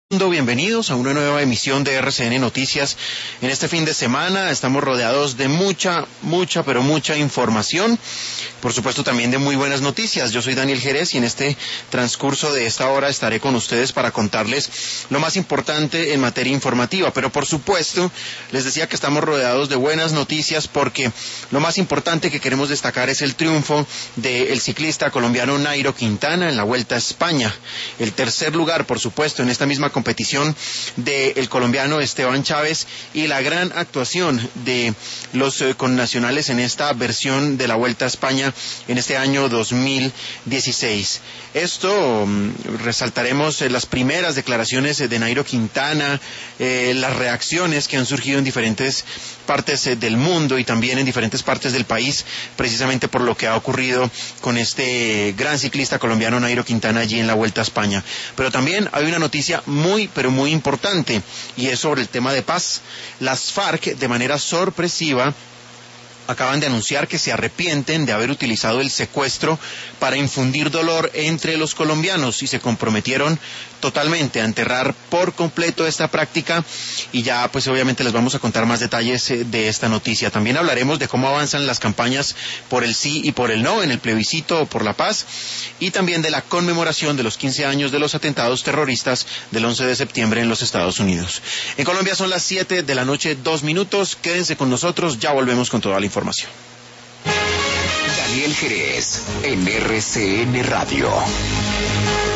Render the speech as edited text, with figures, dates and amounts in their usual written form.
Bienvenidos a una nueva emisión de RCN Noticias. En este fin de semana estamos rodeados de mucha información, por supuesto también de muy buenas noticias. Yo soy Daniel Jerez y en este transcurso de esta hora estaré con ustedes para contarles lo más importante en materia informativa, pero por supuesto les decía que estamos rodeados de buenas noticias porque lo más importante que queremos destacar es el triunfo del ciclista colombiano Nairo Quintana en la Vuelta a España. El tercer lugar, por supuesto, en esta misma competición del colombiano Esteban Chávez y la gran actuación de los connacionales en esta versión de la Vuelta a España en este año 2016. Esto resaltaremos las primeras declaraciones de Nairo Quintana, las reacciones que han surgido en diferentes partes del mundo y también en diferentes partes del país, precisamente por lo que ha ocurrido con este gran ciclista colombiano Nairo Quintana allí en la Vuelta a España. Pero también hay una noticia muy importante y es sobre el tema de paz. Las FARC, de manera sorpresiva, acaban de anunciar que se arrepienten de haber utilizado el secuestro para infundir dolor entre los colombianos y se comprometieron totalmente a enterrar por completo esta práctica y ya pues obviamente les vamos a contar más detalles de esta noticia. También hablaremos de cómo avanzan las campañas por el sí y por el no en el plebiscito por la paz y también de la conmemoración de los 15 años de los atentados terroristas del 11 de septiembre en los Estados Unidos. En Colombia son las 7 de la noche, 2 minutos. Quédense con nosotros, ya volvemos con toda la información. Daniel Jerez en RCN Radio.